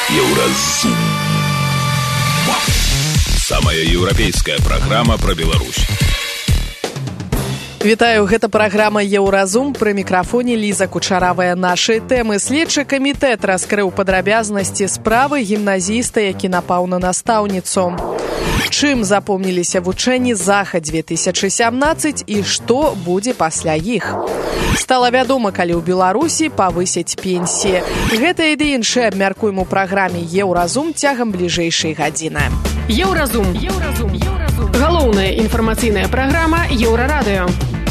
Еўразум. Самая еўрапейская праграма пра Беларусь. Вітаю, гэта праграма «Еўразум», пры мікрафоне Ліза Кучаравая. Нашы тэмы. Следчы камітэт раскрыў падрабязнасці справы гімназіста, які напаў на настаўніцу. Чым запомніліся вучэнні Заха-2017 і што будзе пасля іх? Стала вядома, калі ў Беларусі павысяць пенсіі. Гэта і ды іншае абмяркуем у праграме «Еўразум» цягам бліжэйшай гадзіны. Еўразум. Галоўная інфармацыйная праграма Еўрарадыё.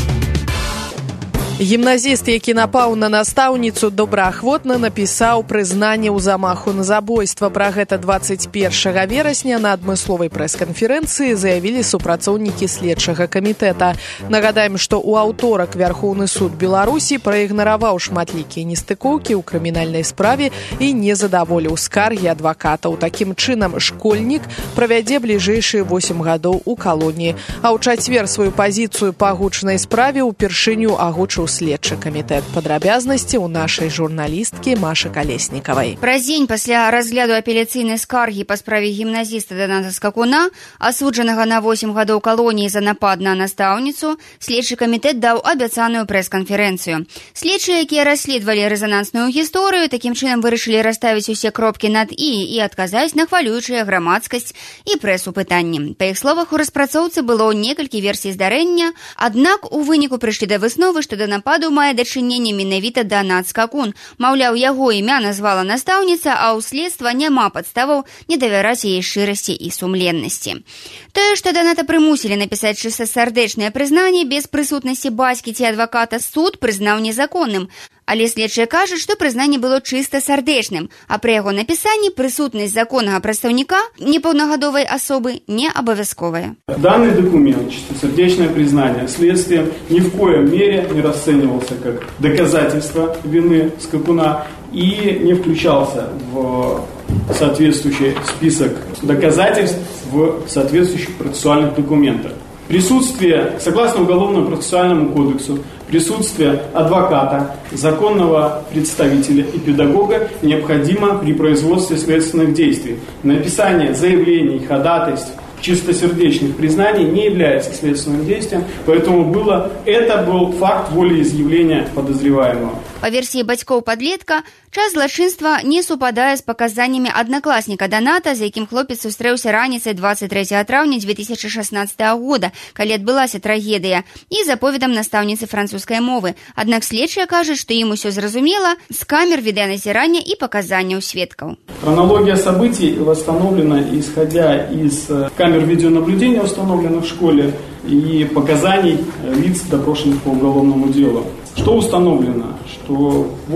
Гімназіст, які напаў на настаўніцу, добраахвотна напісаў прызнанне ў замаху на забойства. Пра гэта 21 верасня на адмысловай прэс-канферэнцыі заявілі супрацоўнікі следчага камітэта. Нагадаем, што ў аўторак Вярхоўны суд Беларусі праігнараваў шматлікія нестыкоўкі ў крымінальнай справе і не задаволіў скаргі адвакатаў. Такім чынам, школьнік правядзе бліжэйшыя 8 гадоў у калоніі. А ў чацвер сваю пазіцыю па гучнай справе ўпершыню агучыў следчы камітэт. Падрабязнасці ў нашай журналісткі Машы Калеснікавай. Праз дзень пасля разгляду апеляцыйнай скаргі па справе гімназіста Даната Скакуна, асуджанага на 8 гадоў калоніі за напад на настаўніцу, следчы камітэт даў абяцаную прэс-канферэнцыю. Следчыя, якія расследавалі рэзанансную гісторыю, такім чынам вырашылі расставіць усе кропкі над і адказаць на хвалюючыя грамадскасць і прэсу пытанні. Па іх словах, у распрацоўцы было некалькі версій здарэння, аднак у выніку прыйшлі да высновы, што да нападу мае дачыненне менавіта Данат Скакун. Маўляў, яго імя назвала настаўніца, а ў следства няма падставаў не давяраць яе шчырасці і сумленнасці. Тое, што Даната прымусілі напісаць чыстасардэчнае прызнанне без прысутнасці бацькі ці адваката, суд прызнаў незаконным. Але следчыя кажуць, што прызнанне было чыста сардэчным, а пры яго напісанні прысутнасць законнага прадстаўніка непаўнагадовай асобы не абавязковая. Данный документ, чистосердечное признание следствием, ни в коем мере не расценивался как доказательство вины Скакуна и не включался в соответствующий список доказательств в соответствующих процессуальных документах. Присутствие, согласно Уголовному процессуальному кодексу, присутствие адвоката, законного представителя и педагога необходимо при производстве следственных действий. Написание заявлений, ходатайств, чистосердечных признаний не является следственным действием, поэтому это был факт волеизъявления подозреваемого. Па версіі бацькоў падлетка, час злачынства не супадае з паказаннямі аднакласніка Даната, з якім хлопец сустрэўся раніцай 23 траўня 2016 года, калі адбылася трагедыя, і з аповедам настаўніцы французскай мовы. Аднак следчыя кажуць, што ім усё зразумела з камер відэаназірання і паказанняў сведкаў. Хронология событий восстановлена, исходя из камер видеонаблюдения, установленных в школе, и показаний лиц, допрошенных по уголовному делу. Что установлено? Что в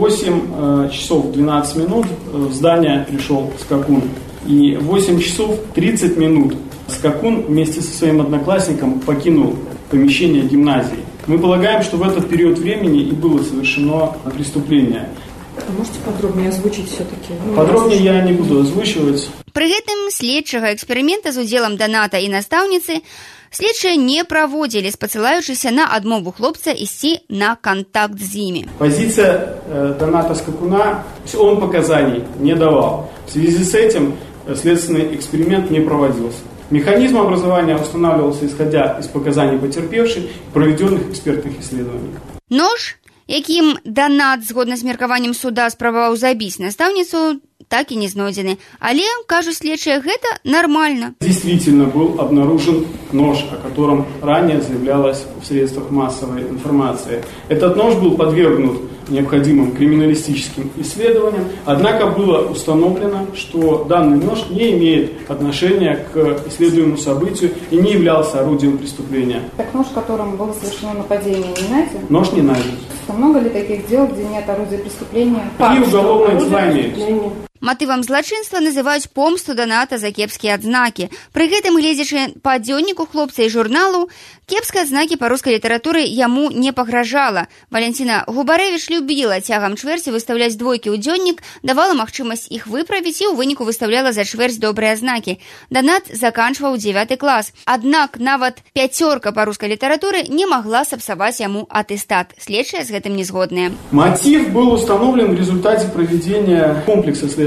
8 часов 12 минут в здание пришел Скакун. И 8 часов 30 минут Скакун вместе со своим одноклассником покинул помещение гимназии. Мы полагаем, что в этот период времени и было совершено преступление. Можете подробнее озвучить все-таки? Подробнее я не буду озвучивать. Пры гэтым следчага эксперымента з удзелам Даната і настаўніцы следчыя не праводзілі, спасылаючыся на адмову хлопца ісці на контакт з імі. Позиция Даната Скакуна, он показаний не давал. В связи с этим следственный эксперимент не проводился. Механизм образования устанавливался, исходя из показаний потерпевшей, проведенных экспертных исследований. Нож, якім Данат, згодна з меркаваннем суда, спрабаваў забіць настаўніцу, так и не знойдены. Але, кажут следчие, это нормально. Действительно был обнаружен нож, о котором ранее заявлялось в средствах массовой информации. Этот нож был подвергнут необходимым криминалистическим исследованиям, однако было установлено, что данный нож не имеет отношения к исследуемому событию и не являлся орудием преступления. Так нож, которым было совершено нападение, не найден? Нож не найден. Много ли таких дел, где нет орудия преступления? И уголовное дело имеется. Матывам злачынства называюць помсту Даната за кепскія адзнакі. Пры гэтым, гледзячы па дзённіку хлопца і журналу, кепскія адзнакі па рускай літаратуры яму не пагражала. Валянціна Губарэвіч любіла цягам чвэрці выстаўляць двойкі ў дзённік, давала магчымасць іх выправіць і ў выніку выстаўляла за чвэрць добрыя адзнакі. Данат заканчваў 9 клас. Аднак нават 5 па рускай літаратуры не магла сапсаваць яму атэстат. Следчыя з гэтым не згодныя. Мотив был установлен в результате проведения комплекса следственных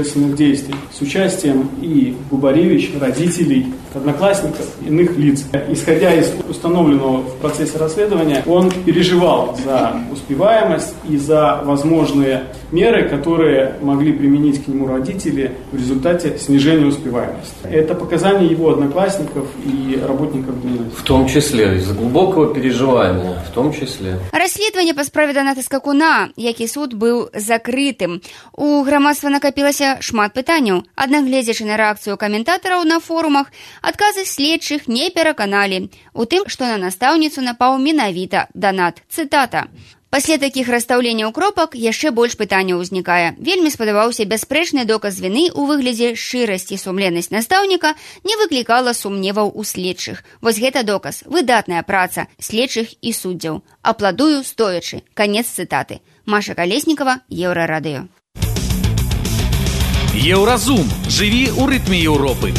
следственных действий с участием и Губаревич, родителей, одноклассников, иных лиц. Исходя из установленного в процессе расследования, он переживал за успеваемость и за возможные меры, которые могли применить к нему родители в результате снижения успеваемости. Это показания его одноклассников и работников гимназии. В том числе, из-за глубокого переживания, в том числе. Расследаванне па справе Даната Скакуна, які суд быў закрытым. У грамадства накапілася шмат пытанняў. Аднак, гледзячы на рэакцыю каментатараў на форумах, адказы следчых не пераканалі у тым, што на настаўніцу напаў менавіта Данат. Цытата. Пасля такіх расстаўленняў кропак яшчэ больш пытанняў узнікае. Вельмі спадабаўся бясспрэчны доказ віны ў выглядзе шчырасць і сумленнасць настаўніка не выклікала сумневаў у следчых. Вось гэта доказ, выдатная праца следчых і суддзяў. Апладую стоячы. Канец цытаты. Маша Калеснікава, Еўрарадыё. Еўразум. Жыві ў рытме Еўропы.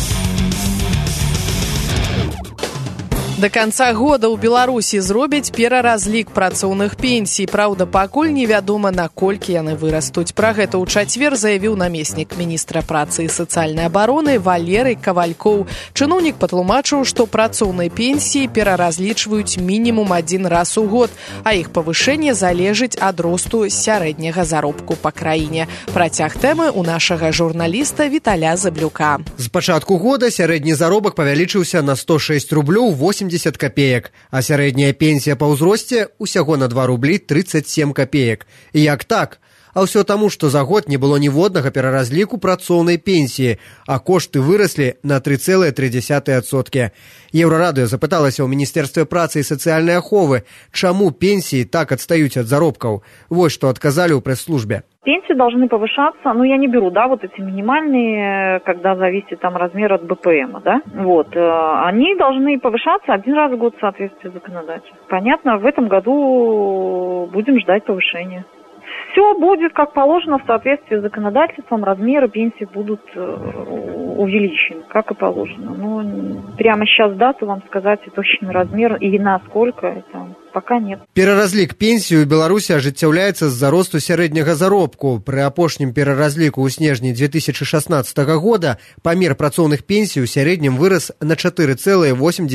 Да канца года ў Беларусі зробяць пераразлік працоўных пенсій. Праўда, пакуль невядома, наколькі яны вырастуць. Пра гэта ў чацвер заявіў намеснік міністра працы і сацыяльнай абароны Валерый Кавалькоў. Чыноўнік патлумачыў, што працоўныя пенсіі пераразлічваюць мінімум адзін раз у год, а іх павышэнне залежыць ад росту сярэдняга заробку па краіне. Працяг тэмы ў нашага журналіста Віталя Заблюка. З пачатку года сярэдні заробак павялічыўся на 106 рублёў 80 копеек, а сярэдняя пенсія па ўзросце ўсяго на 2 рублі 37 копеек. І як так? А ўсё таму, што за год не было ніводнага пераразліку працоўнай пенсіі, а кошты выраслі на 3,3%. Еўрарадыё запыталася ў Міністэрстве працы і сацыяльнай аховы, чаму пенсіі так адстаюць ад заробкаў. Вось што адказалі ў прэс-службе. Пенсии должны повышаться, я не беру, вот эти минимальные, когда зависит размер от БПМа, они должны повышаться один раз в год в соответствии с законодательством. Понятно, в этом году будем ждать повышения. Все будет как положено в соответствии с законодательством, размеры пенсий будут увеличены, как и положено. Но прямо сейчас дату вам сказать и точный размер и насколько это пока нет. Пераразлік пенсію ў Беларусі ажыццяўляецца з-за росту сярэдняга заробку. Пры апошнім пераразліку ў снежні 2016 года памер працоўных пенсій у сярэднім вырас на 4,8%.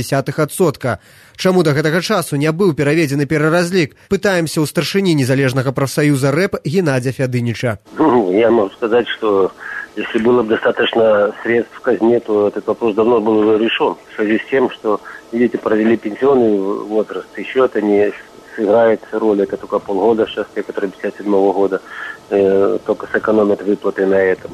Чаму да гэтага часу не быў пераведзены пераразлік? Пытаемся ў старшыні незалежнага прафсаюза РЭП Геннадия Фядынича. Я могу сказать, что если было бы достаточно средств в казне, то этот вопрос давно был бы решен. В связи с тем, что, видите, провели пенсионный возраст, еще это не сыграет роль, это только полгода сейчас, те, которые 57-го года, только сэкономят выплаты на этом.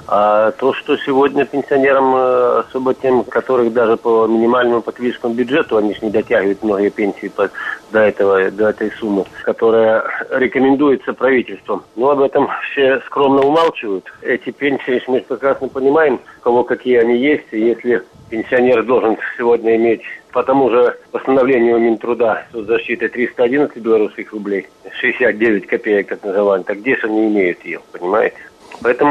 А то, что сегодня пенсионерам, особо тем, которых даже по минимальному потребительскому бюджету, они же не дотягивают многие пенсии до этой суммы, которая рекомендуется правительством. Но об этом все скромно умалчивают. Эти пенсии, мы прекрасно понимаем, у кого какие они есть. И если пенсионер должен сегодня иметь по тому же постановлению Минтруда соцзащиты 311 белорусских рублей, 69 копеек так называемых, так где же они имеют ее, понимаете? Поэтому,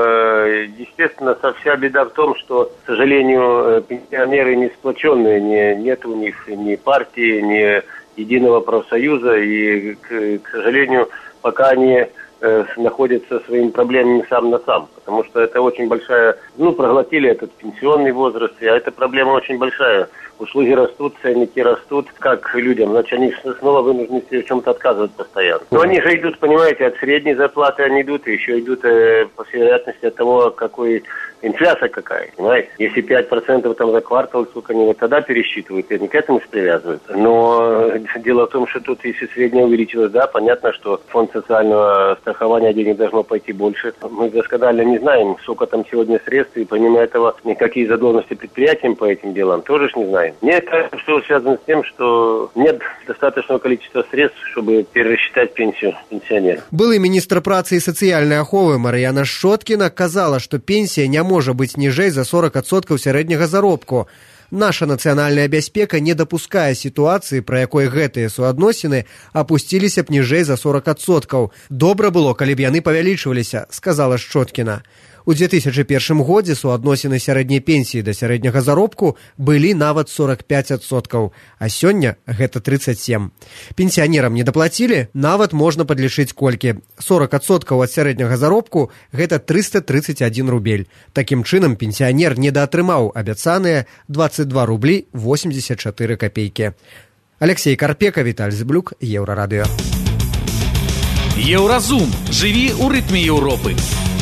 естественно, вся беда в том, что, к сожалению, пенсионеры не сплоченные, нет у них ни партии, ни единого профсоюза, и, к сожалению, пока они находятся своими проблемами сам на сам, потому что это очень большая, проглотили этот пенсионный возраст, а эта проблема очень большая. Услуги растут, ценники растут, как людям, значит, они снова вынуждены в чем-то отказывать постоянно. Но они же идут, понимаете, от средней зарплаты они идут, и еще идут, по всей вероятности, от того, какой инфляция какая, понимаете. Если 5% там за квартал, сколько они вот тогда пересчитывают, и они к этому привязывают. Но дело в том, что тут, если средняя увеличилась, понятно, что фонд социального страхования денег должно пойти больше. Мы досконально не знаем, сколько там сегодня средств, и помимо этого, никакие задолженности предприятиям по этим делам тоже не знаем. Мне кажется, что связано с тем, что нет достаточного количества средств, чтобы перерасчитать пенсию пенсионеров. Былы міністр працы і сацыяльнай аховы Мар'яна Шчоткіна казала, што пенсія не можа быць ніжэй за 40% сярэдняга заробку. Наша нацыянальная бяспека не дапускае сітуацыі, пры якой гэтыя суадносіны апусціліся б ніжэй за 40%. Добра было, калі б яны павялічваліся, сказала Шчоткіна. У 2001 годзе суадносіны сярэдняй пенсіі да сярэдняга заробку былі нават 45%, а сёння гэта 37%. Пенсіянерам не даплацілі, нават можна падлічыць колькі. 40% ад сярэдняга заробку гэта 331 рубель. Такім чынам пенсіянер недаатрымаў абяцаныя 22 рублі 84 копейкі. Алексей Карпека, Віталь Зблюк, Еўрарадыё. Еўразум. Жыві ў рытме Еўропы.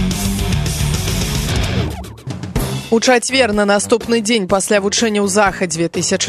У чацвер на наступны дзень пасля вучэнняў Захад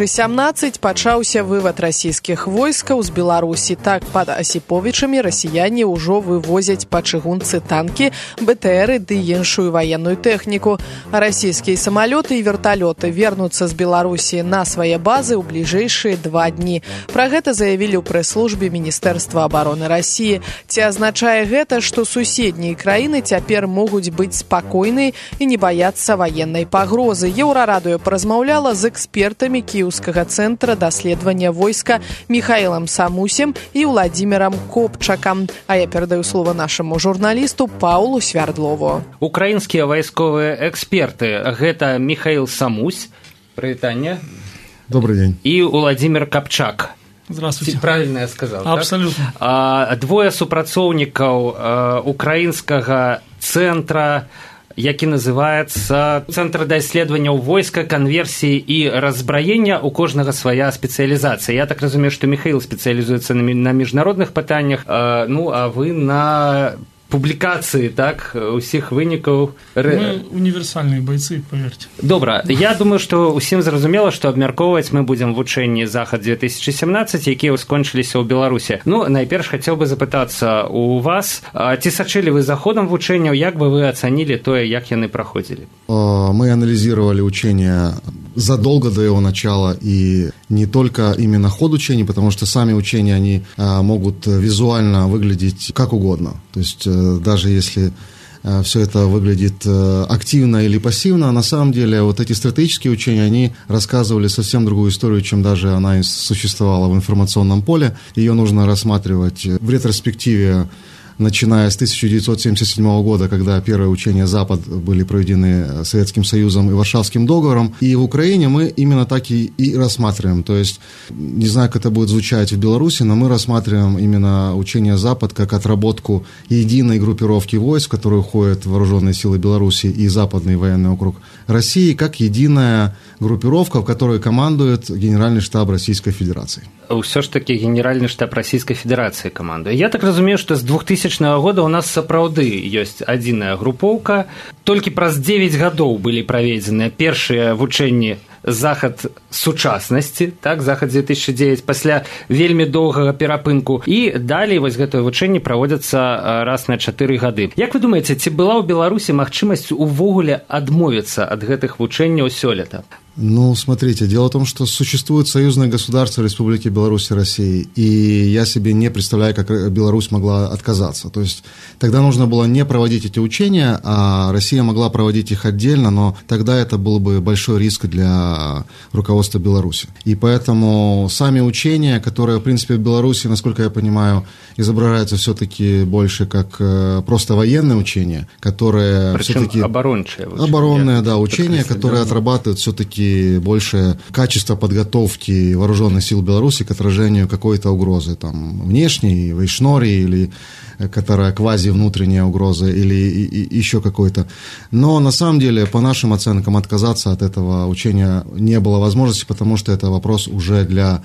2017 пачаўся вывад расійскіх войскаў з Беларусі. Так, пад Асіповічамі расіяне ўжо вывозяць па чыгунцы танкі, БТРы ды іншую ваенную тэхніку. Расійскія самалёты і верталёты вернуцца з Беларусі на свае базы ў бліжэйшыя 2 дні. Пра гэта заявілі ў прэс-службе Міністэрства абароны Расіі. Ці азначае гэта, што суседнія краіны цяпер могуць быць спакойныя і не баяцца ваеннай пагрозы? Еўрарадыё паразмаўляла з экспертамі Кіеўскага цэнтра даследавання войска Міхаілам Самусем і Владзімірам Копчакам. А я перадаю слова нашаму журналісту Паулу Свярдлову. Украінскія вайсковыя эксперты — гэта Міхаіл Самусь, прывітанне. Добрый день. І Владзімір Капчак. Здравствуйте. Правильно я сказал. Абсолютно. Так? Двое супрацоўнікаў украінскага цэнтра, які называецца Цэнтр даследаванняў войска, канверсіі і раззбраення. У кожнага свая спецыялізацыя. Я так разумею, што Міхаіл спецыялізуецца на міжнародных пытаннях, ну а вы на публікацыі, так, усіх вынікаў. Мы універсальныя бойцы, поверьте. Добра, я думаю, што ўсім зразумела, што абмяркоўваць мы будзем вучэнні Захад 2017, якія скончыліся ў Беларусі. Ну, найперш хацеў бы запытацца у вас, ці сачылі вы за ходам вучэнняў, як бы вы ацанілі тое, як яны праходзілі? Мы анализировали учения задолго до его начала, и не только именно ход учений, потому что сами учения, они могут визуально выглядеть как угодно. То есть даже если все это выглядит активно или пассивно, на самом деле вот эти стратегические учения, они рассказывали совсем другую историю, чем даже она существовала в информационном поле. Ее нужно рассматривать в ретроспективе, начиная с 1977 года, когда первые учения Запад были проведены Советским Союзом и Варшавским договором. И в Украине мы именно так и рассматриваем. То есть, не знаю, как это будет звучать в Беларуси, но мы рассматриваем именно учения Запад как отработку единой группировки войск, в которую входят вооруженные силы Беларуси и Западный военный округ России, как единая группировка, в которой командует Генеральный штаб Российской Федерации. Все ж таки Генеральный штаб Российской Федерации командует. Я так разумею, что с 2000 года у нас сапраўды ёсць адзіная групоўка. Толькі праз 9 гадоў былі праведзеныя першыя вучэнні Захад сучаснасці, так, Захад 2009, пасля вельмі доўгага перапынку. І далей вось гэтыя вучэнні праводзяцца раз на 4 гады. Як вы думаеце, ці была ў Беларусі магчымасць увогуле адмовіцца ад гэтых вучэнняў сёлета? Ну, смотрите, дело в том, что существует союзное государство Республики Беларусь и России, и я себе не представляю, как Беларусь могла отказаться. То есть тогда нужно было не проводить эти учения, а Россия могла проводить их отдельно, но тогда это был бы большой риск для руководства Беларуси. И поэтому сами учения, которые, в принципе, в Беларуси, насколько я понимаю, изображаются все-таки больше как просто военные учения, которые все-таки... Оборонные, да, учения, которые отрабатывают все-таки больше качество подготовки вооруженных сил Беларуси к отражению какой-то угрозы, там, внешней, вейшнори, или которая квази-внутренняя угроза, или еще какой-то. Но на самом деле, по нашим оценкам, отказаться от этого учения не было возможности, потому что это вопрос уже для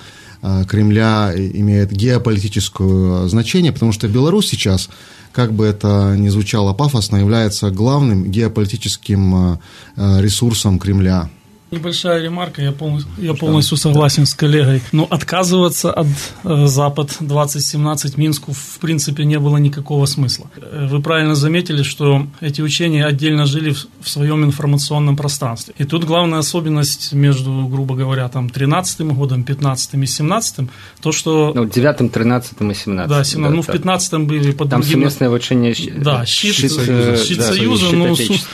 Кремля имеет геополитическое значение, потому что Беларусь сейчас, как бы это ни звучало пафосно, является главным геополитическим ресурсом Кремля. Небольшая ремарка, я полностью согласен с коллегой. Но отказываться от Запад-2017 Минску в принципе не было никакого смысла. Вы правильно заметили, что эти учения отдельно жили в своем информационном пространстве. И тут главная особенность между, грубо говоря, там 13-м годом, 15-м и 17-м, то, что... Ну, 9-м, 13-м и 17-м. Да, 17-м. Ну, в 15-м были под там другим... совместное учение... Да, щит Союза, но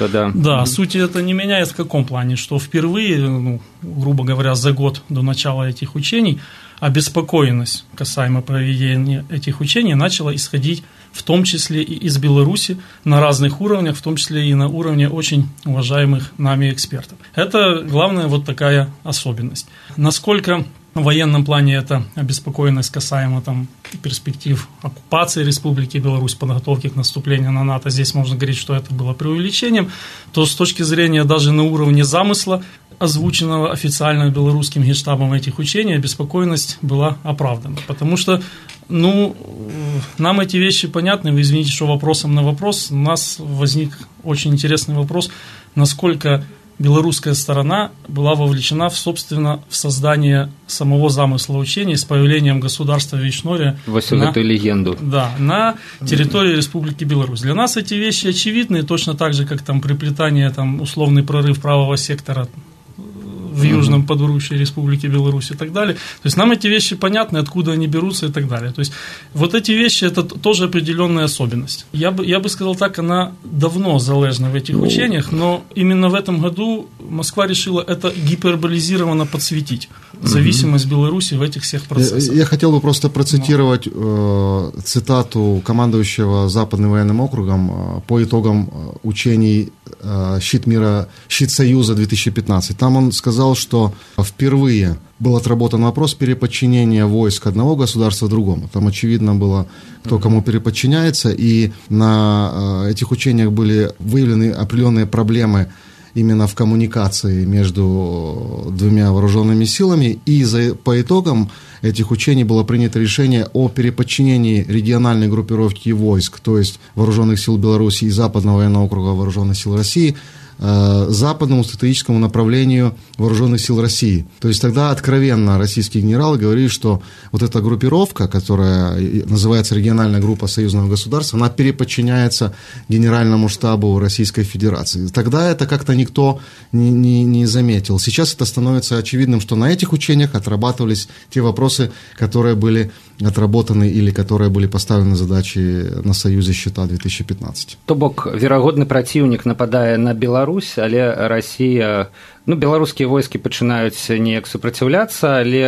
суть это не меняет в каком плане, что впервые, ну, грубо говоря, за год до начала этих учений обеспокоенность касаемо проведения этих учений начала исходить в том числе и из Беларуси, на разных уровнях, в том числе и на уровне очень уважаемых нами экспертов. Это главная вот такая особенность. Насколько в военном плане эта обеспокоенность касаемо там перспектив оккупации Республики Беларусь, подготовки к наступлению на НАТО, здесь можно говорить, что это было преувеличением, то с точки зрения даже на уровне замысла, озвученного официально белорусским генштабом этих учений, обеспокоенность была оправдана. Потому что, нам эти вещи понятны, вы извините, что вопросом на вопрос, у нас возник очень интересный вопрос, насколько белорусская сторона была вовлечена, собственно, в создание самого замысла учений с появлением государства Вейшнория на территории Республики Беларусь. Для нас эти вещи очевидны, точно так же, как там приплетание, там, условный прорыв правого сектора в южном подворучье Республики Беларусь и так далее. То есть нам эти вещи понятны, откуда они берутся и так далее. То есть вот эти вещи – это тоже определенная особенность. Я бы сказал так, она давно залежна в этих учениях, но именно в этом году Москва решила это гиперболизированно подсветить, зависимость Беларуси в этих всех процессах. Я хотел бы просто процитировать цитату командующего Западным военным округом по итогам учений «Щит Союза 2015». Там он сказал, что впервые был отработан вопрос переподчинения войск одного государства другому. Там очевидно было, кто кому переподчиняется, и на этих учениях были выявлены определенные проблемы именно в коммуникации между двумя вооруженными силами, и по итогам этих учений было принято решение о переподчинении региональной группировки войск, то есть Вооруженных сил Беларуси и Западного военного округа Вооруженных сил России, западному стратегическому направлению Вооруженных сил России. То есть тогда откровенно российские генералы говорили, что вот эта группировка, которая называется региональная группа союзного государства, она переподчиняется Генеральному штабу Российской Федерации. Тогда это как-то никто не заметил. Сейчас это становится очевидным, что на этих учениях отрабатывались те вопросы, которые были отработаны или которые были поставлены задачи на Союзе Щита 2015. То бок, верагодны праціўнік нападае на Беларусь, але Расія, беларускія войскі пачынаюць неяк супраціўляцца, але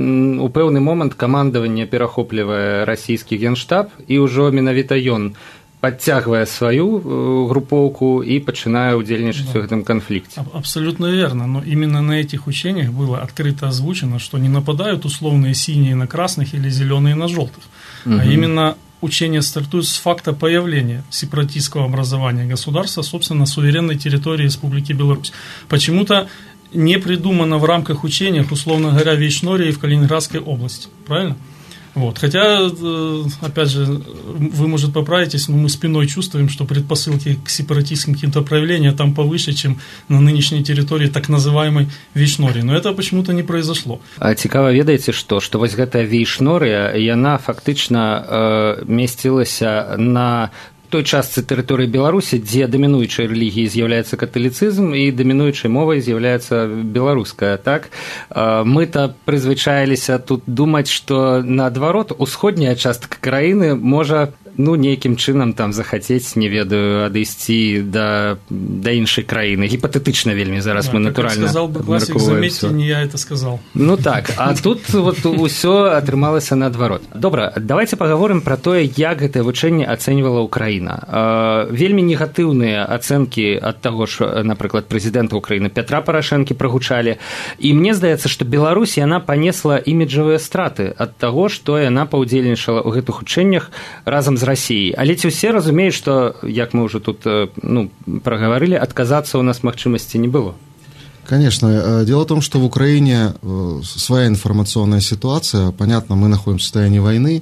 у пэўны момант камандаванне перахоплівае расійскі генштаб, і ўжо менавіта ён подтягивая свою групповку и начиная удельничать в этом конфликте. Абсолютно верно, но именно на этих учениях было открыто озвучено, что не нападают условные синие на красных или зеленые на желтых, а именно учения стартуют с факта появления сепаратистского образования государства, собственно, на суверенной территории Республики Беларусь. Почему-то не придумано в рамках учения, условно говоря, в Вейшнории и в Калининградской области, правильно? Вот. Хотя, опять же, вы, может, поправитесь, но мы спиной чувствуем, что предпосылки к сепаратистским каким-то проявлениям там повыше, чем на нынешней территории так называемой Вейшнории. Но этого почему-то не произошло. А цікава, ведаеце, што вось гэтая Вейшнория, яна фактычна месцілася на той частцы тэрыторыі Беларусі, дзе дамінуючай рэлігіяй з'яўляецца каталіцызм і дамінуючай мовай з'яўляецца беларуская, так? Мы-то прызвычаіліся тут думаць, што наадварот, усходняя частка краіны можа нейкім чынам там захацець, не ведаю, адысці да іншай краіны. Гіпатэтычна вельмі зараз мы натуральна сказал бы классик, заметьте, не я это сказал. Так, а тут вот усё атрымалася наадварот. Добра, давайте пагаворым пра тое, як гэтае вучэнне ацэньвала Украіна. Вельмі негатыўныя ацэнкі ад таго ж, напрыклад, прэзідэнта Украіны Пятра Парашэнкі прагучалі, і мне здаецца, што Беларусь яна панесла іміджавыя страты ад таго, што яна паўдзельнічала ў гэтых учэннях разам з России. Але ці ўсе разумеюць, што, як мы ўжо тут праговорили, отказаться у нас магчымасці не было? Конечно. Дело в том, что в Украине своя информационная ситуация. Понятно, мы находимся в состоянии войны,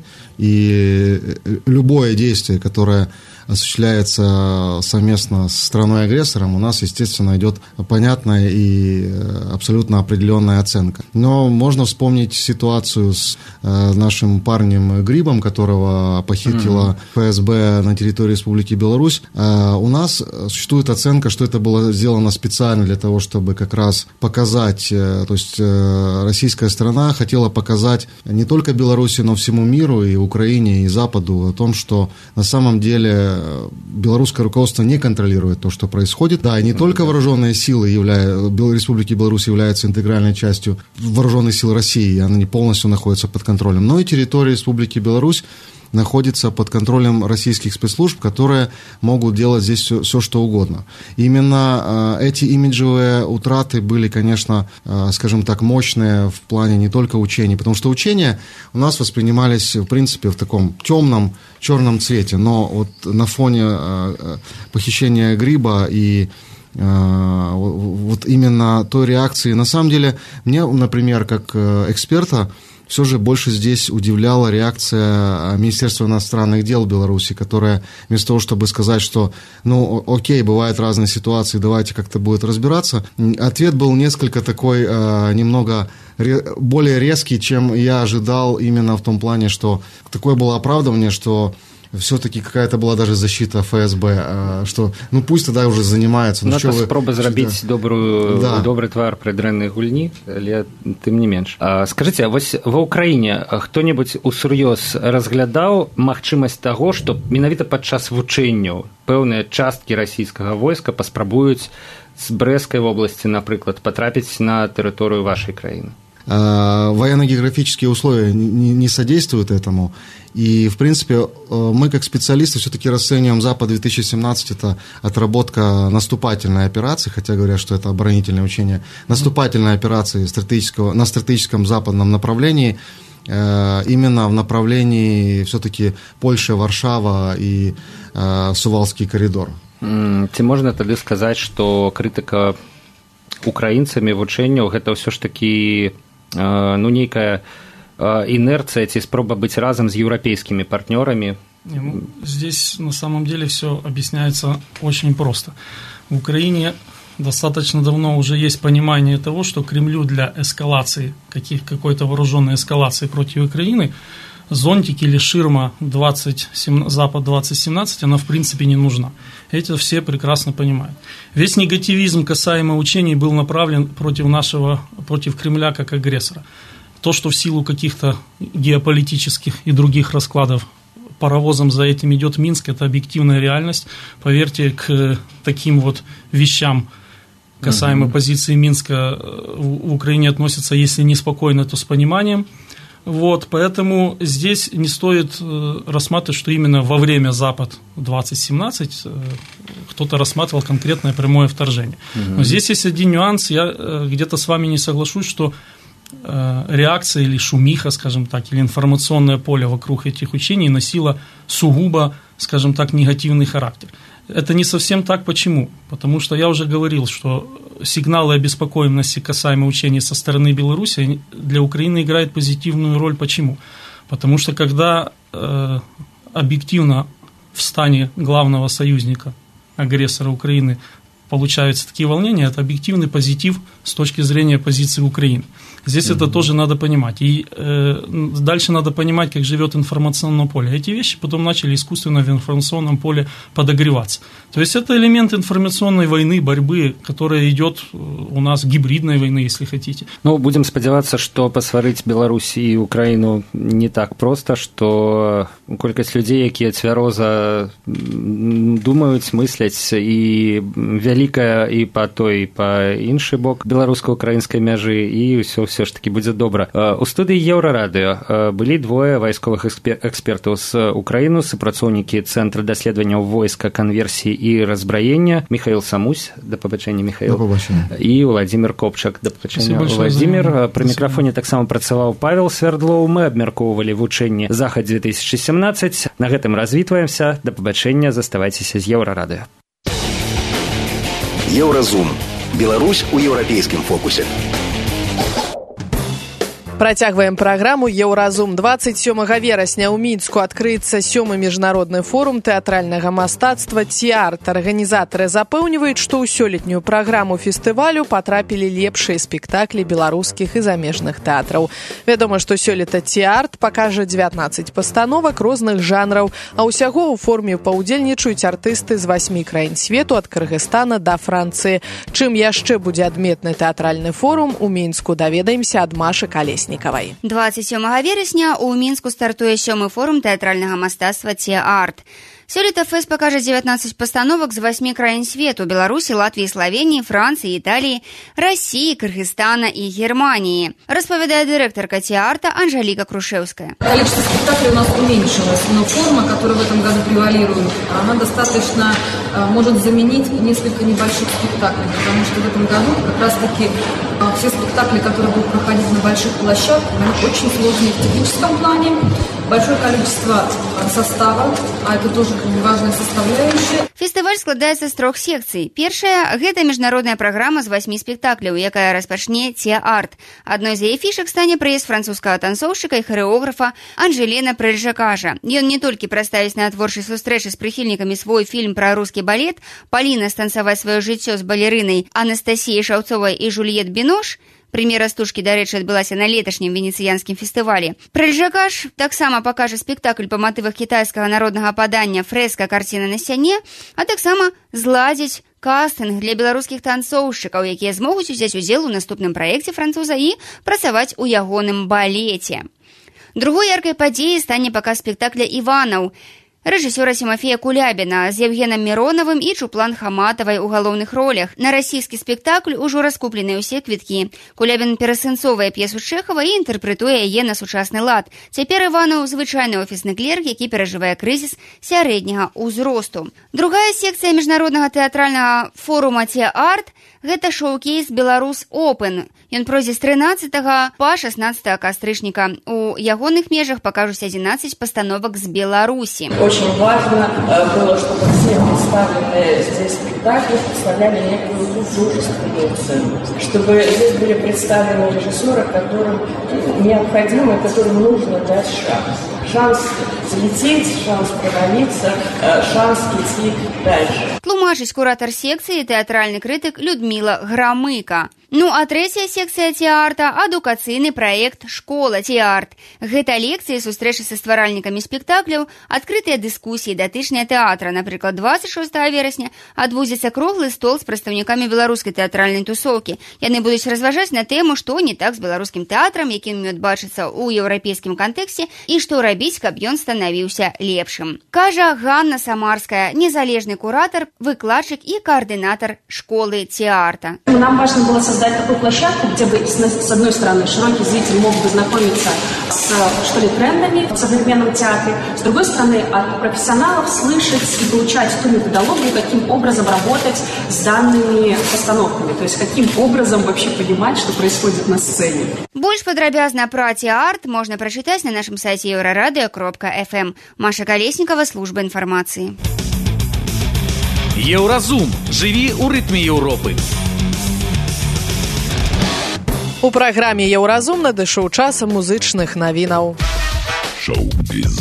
и любое действие, которое осуществляется совместно с страной-агрессором, у нас, естественно, идет понятная и абсолютно определенная оценка. Но можно вспомнить ситуацию с нашим парнем Грибом, которого похитила ФСБ на территории Республики Беларусь. У нас существует оценка, что это было сделано специально для того, чтобы как раз показать, то есть российская сторона хотела показать не только Беларуси, но всему миру, и Украине, и Западу о том, что на самом деле белорусское руководство не контролирует то, что происходит. Да, и не только вооруженные силы Республики Беларусь являются интегральной частью вооруженных сил России, они полностью находятся под контролем, но и территория Республики Беларусь находится под контролем российских спецслужб, которые могут делать здесь все что угодно. Именно эти имиджевые утраты были, конечно, скажем так, мощные в плане не только учений, потому что учения у нас воспринимались, в принципе, в таком темном, черном цвете, но вот на фоне похищения гриба и вот именно той реакции, на самом деле, мне, например, как эксперта, все же больше здесь удивляла реакция Министерства иностранных дел Беларуси, которое вместо того, чтобы сказать, что, ну, окей, бывают разные ситуации, давайте как-то будет разбираться, ответ был несколько такой, немного более резкий, чем я ожидал, именно в том плане, что такое было оправдывание, что все-таки какая-то была даже защита ФСБ, что, ну, пусть тогда уже занимаются. Ну, это спроба зрабіць добрый твар пры дрэннай гульні, але тым не менш. Скажыце, а вось ва ўкраіне хто-небудзь усур'ёз разглядаў магчымасць таго, што менавіта падчас вучэнняў пэўныя часткі расійскага войска паспрабуюць з Брэскай вобласці, напрыклад, патрапіць на тэрыторыю вашай краіны? Военно-географические условия не содействуют этому. И, в принципе, мы, как специалисты, все-таки расцениваем Запад-2017 это отработка наступательной операции, хотя говорят, что это оборонительное учение, наступательной операции на стратегическом западном направлении, именно в направлении все-таки Польша, Варшава и Сувалский коридор. Ці можна тады сказаць, што крытыка украінцамі вучэнняў гэта ўсё ж такі ну, нейкая инерция, ці спроба быть разом с европейскими партнерами? Здесь на самом деле все объясняется очень просто. В Украине достаточно давно уже есть понимание того, что Кремлю для эскалации, какой-то вооруженной эскалации против Украины, зонтик или ширма Запад-2017, она в принципе не нужна. Это все прекрасно понимают. Весь негативизм касаемо учений был направлен против Кремля как агрессора. То, что в силу каких-то геополитических и других раскладов паровозом за этим идет Минск, это объективная реальность. Поверьте, к таким вот вещам касаемо позиции Минска в Украине относятся, если не спокойно, то с пониманием. Вот, поэтому здесь не стоит рассматривать, что именно во время Запад-2017 кто-то рассматривал конкретное прямое вторжение. Но здесь есть один нюанс, я где-то с вами не соглашусь, что реакция или шумиха, скажем так, или информационное поле вокруг этих учений носило сугубо, скажем так, негативный характер. Это не совсем так. Почему? Потому что я уже говорил, что сигналы обеспокоенности касаемо учений со стороны Беларуси для Украины играют позитивную роль. Почему? Потому что когда объективно в стане главного союзника, агрессора Украины, получаются такие волнения, это объективный позитив с точки зрения позиции Украины. Здесь это тоже надо понимать. И дальше надо понимать, как живет информационное поле. Эти вещи потом начали искусственно в информационном поле подогреваться. То есть это элемент информационной войны, борьбы, которая идет у нас, гибридной войны, если хотите. Ну, будем сподеваться, что посварить Беларусь и Украину не так просто, что колькость людей, которые цвяроза думают, мыслят, и великая и по той, и по інший бок беларуска-украинской мяжи, и все ж таки будет добра. У студии Еўрарадыё были двое вайсковых экспертов с Украины, супрацоўнікі Центра даследавання войска, конверсии и разброения, Михаил Самусь, до побачення, Михаил, и Владимир Копчак, до побачення, Владимир. При микрофоне так само працаваў Павел Свердлоў. Мы абмяркоўвалі вучэнне Захад-2017. На гэтым развітваемся. До побачення, заставайцеся з Еўрарадыё. Еўразум. Беларусь у еўрапейскім фокусе. Працягваем праграму «Еўразум». 27 верасня ў Мінску адкрыецца 7-й міжнародны форум тэатральнага мастацтва «Ці-арт». Арганізатары запэўніваюць, што ў сёлетнюю праграму фестывалю патрапілі лепшыя спектаклі беларускіх і замежных тэатраў. Вядома, што сёлета «Ці-арт» пакажа 19 пастановак розных жанраў, а ўсяго ў форме паўдзельнічаюць артысты з 8 краін свету, ад Кыргызстана да Францыі. Чым яшчэ будзе адметны тэатральны форум, у Мінску даведаемся ад Машы Калесніцкай. 27 верасня ў Мінску стартуе 7-й форум тэатральнага мастацтва «Ці-арт». Сёлета фэст пакажа 19 пастановак з 8 краін свету: Беларусі, Латвіі, Славеніі, Францыі, Італіі, Расіі, Кыргызстана і Германіі. Распавядае дырэктарка Теарта Анжелика Крушевская. Количество спектаклей у нас уменьшилось, но форма, которая в этом году превалирует, она достаточно может заменить несколько небольших спектаклей, потому что в этом году как раз-таки все спектакли, которые будут проходить на больших площадках, они очень сложные в техническом плане, большое количество состава, а это тоже важная составляющая. Фестываль складаецца з 3 секцый. Першая – гэта міжнародная праграма з 8 спектакляў, якая распачне Теарт. Адной з яе фішак стане прыезд французскага танцоўшчыка і харэографа Анжелена Прэльжакажа. Ён не толькі прадставіць на творчай сустрэчы з прыхільнікамі свой фільм пра рускі балет «Паліна станцаваць сваё жыццё з балерынай» Анастасіяй Шаўцовай і Жюльет Бінош. Прэм'ера стужкі, дарэчы, адбылася на леташнім венецыянскім фестывалі. Прэльжакаж таксама пакажа спектакль па матывах кітайскага народнага падання «Фрэска. Карціна на сцяне», а таксама зладзіць кастынг для беларускіх танцоўшчыкаў, якія змогуць узяць удзел у наступным праекце француза і працаваць у ягоным балеце. Другой яркай падзеяй стане паказ спектакля «Іванаў» рэжысёра Тимофея Кулябіна з Евгенам Мироновым і Чуплан Хаматавай у галоўных ролях. На расійскі спектакль ужо раскуплены ўсе квіткі. Кулябін перасэнсоўвае п'есу Чэхава і інтэрпрэтуе яе на сучасны лад. Цяпер Іванаў звычайны офісны клерк, які перажывае крызіс сярэдняга ўзросту. Другая секцыя міжнароднага тэатральнага форума Теарт – гэта шоу-кейс «Беларус Опен». Ён пройдзе з 13 па 16 кастрычніка. У ягоных межах пакажуць 11 пастановак з Беларусі. Очень важно было, чтобы все представленные здесь спектакли представляли некую художественную цену, чтобы здесь были представлены режиссеры, которым необходимо, которым нужно дать шанс. Шанс залететь, шанс провалиться, шанс идти дальше. Тлумачыць куратар секцыі тэатральны крытык Людмила Грамыка. Ну а трэцяя секцыя Теарта – адукацыйны праект «Школа Теарт». Гэта лекцыі, сустрэчы са стваральнікамі спектакляў, адкрытыя дыскусіі датычныя тэатра. Напрыклад, 26 верасня адбудзецца круглы стол з прадстаўнікамі беларускай тэатральнай тусоўкі. Яны будуць разважаць на тэму, што не так з беларускім тэатрам, якім ён бачыцца ў еўрапейскім кантэксце, і што рабіць, каб ён станавіўся лепшым. Кажа Ганна Самарская, незалежны куратар, выкладчык і координатор школы Теарта. Нам важно было создать такую площадку, где бы, с одной стороны, широкий зритель мог бы знакомиться с, что ли, трендами в современном театре, с другой стороны, от профессионалов слышать и получать ту методологию, каким образом работать с данными постановками, то есть каким образом вообще понимать, что происходит на сцене. Больш падрабязна пра Теарт можна прачытаць на нашым сайце euroradio.fm. Маша Колесникова, служба інфармацыі. Еўразум. Жыві ў рытме Еўропы. У праграме «Еўразум» надышоў час музычных навінаў. Шоу-біз.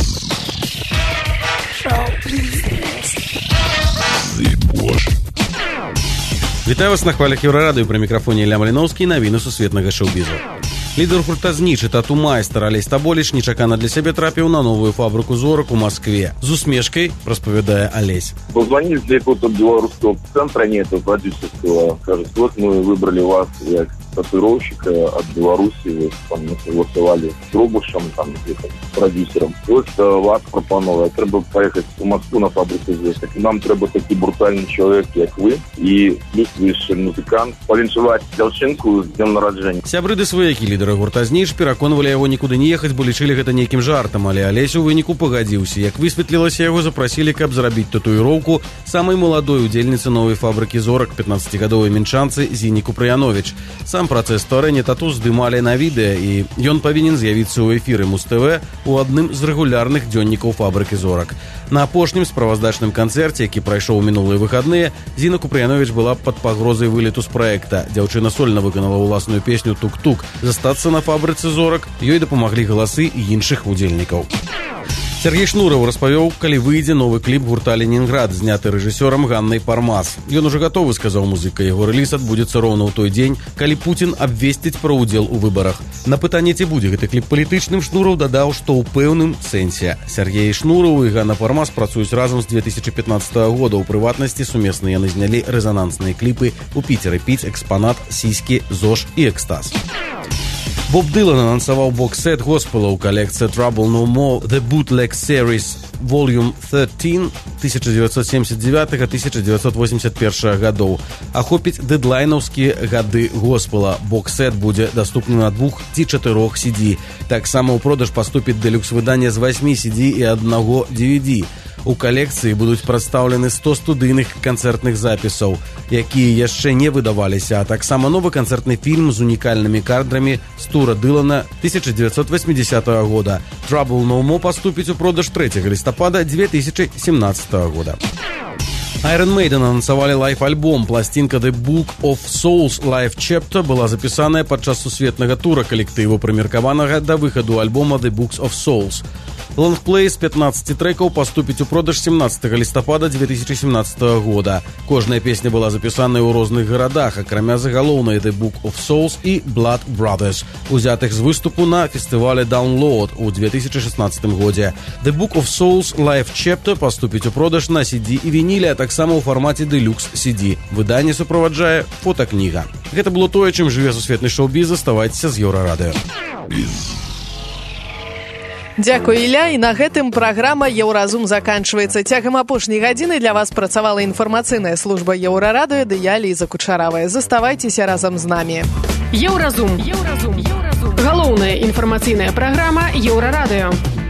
Вітаю вас на хвалях Еўрарадыё, пры мікрафоне Ілля Маліноўскі, навіны сусветнага шоу-бізу. Лідар гурта «Знічы» тату-майстар Алесь Таболіч нечакана для сябе трапіў на новую фабрыку зорак у Москве. З усмешкай распавядае Алесь. Позвонили с какого-то белорусского центра, нет, продюсерского. Скажут, вот мы выбрали вас как татуировщика от Беларуси, вот там мы согласовали с Трубушем, там где-то с продюсером. Вот вас пропоновали. Треба поехать в Москву на фабрику звезд. Нам треба такий брутальний чоловік, як ви, і плюс музикант. Повіншувати дзяўчынку з днем народження. Сябры ды сваякі лідара гурта «Зніч» пераконвалі яго нікуды не ехаць, бо лічылі гэта нейкім жартам, але Алесь у выніку пагадзіўся. Як высветлілася, яго запрасілі, каб зрабіць татуіроўку самай маладой удзельніцы новай фабрыкі зорак, 15-гадовай мінчанцы Зіні Купрыяновіч. Сам працэс стварэння тату здымалі на відэа, і ён павінен з'явіцца ў эфіры Муз-ТВ у адным з рэгулярных дзённікаў фабрыкі зорак. На апошнім справаздачным канцэрце, які прайшоў у мінулыя выхадныя, Зіна Купрыяновіч была пад пагрозай вылету з праекта. Дзяўчына сольна выканала ўласную песню «Тук-тук». Застацца на фабрыцы зорак ёй дапамаглі галасы іншых удзельнікаў. Сергей Шнуров распавёў, калі выйдзе новы кліп гурта «Ленинград», зняты рэжысёрам Ганнай Пармас. Ён ужо гатовы, сказаў музыка. Яго рэліз адбудзецца роўна ў той дзень, калі Пуцін абвесціць пра ўдзел у выбарах. На пытанне, ці будзе гэты кліп палітычным, Шнуров дадаў, што ў пэўным сэнсе. Сергей Шнуров і Ганна Пармас працуюць разам з 2015 года. У прыватнасці сумесна яны знялі рэзанансныя кліпы ў Піцеры «Піць», «Экспанат», «Сіські», «ЗОЖ» і «Экстаз». Боб Дилан анансаваў бокс-сет госпела ў калекцыі Trouble No More The Bootleg Series Volume 13 1979-1981 гадоў. Ахопіць дэдлайнаўскія гады госпела. Бокс-сет будзе даступны на 2 ці 4 CD. Таксама ў продаж паступіць дэлюкс-выданне з 8 CD і 1 DVD. У калекцыі будуць прадстаўлены 100 студыйных канцэртных запісаў, якія яшчэ не выдаваліся, а таксама новы канцэртны фільм з унікальнымі кадрамі з тура Дылана 1980 года. Trouble No More паступіць у продаж 3 лістапада 2017 года. Iron Maiden анансавалі лайф-альбом. Пласцінка The Book of Souls Live Chapter была запісаная падчас сусветнага тура калектыву, прымеркаванага да выхаду альбома The Books of Souls. Лонгплей з 15 трэкаў паступіць у продаж 17 лістапада 2017 года. Кожная песня была запісаная ў розных гарадах, акрамя загалоўнай The Book of Souls і Blood Brothers, узятых з выступу на фестывале Download у 2016 годзе. The Book of Souls Live Chapter паступіць у продаж на CD і вініле, а таксама ў фармаце Deluxe CD. Выданне суправаджае фотакніга. Гэта было тое, чым жыве сусветны шоу-біз. Заставайцеся з Еўрарадыё. Дзякуй, Ілля, і на гэтым праграма «Еўразум» заканчваецца. Цягам апошняй гадзіны для вас працавала інфармацыйная служба Еўрарадыё, ды я, Ліза Кучаравая. Заставайцеся разам з намі. Еўразум. Галоўная інфармацыйная праграма Еўрарадыё.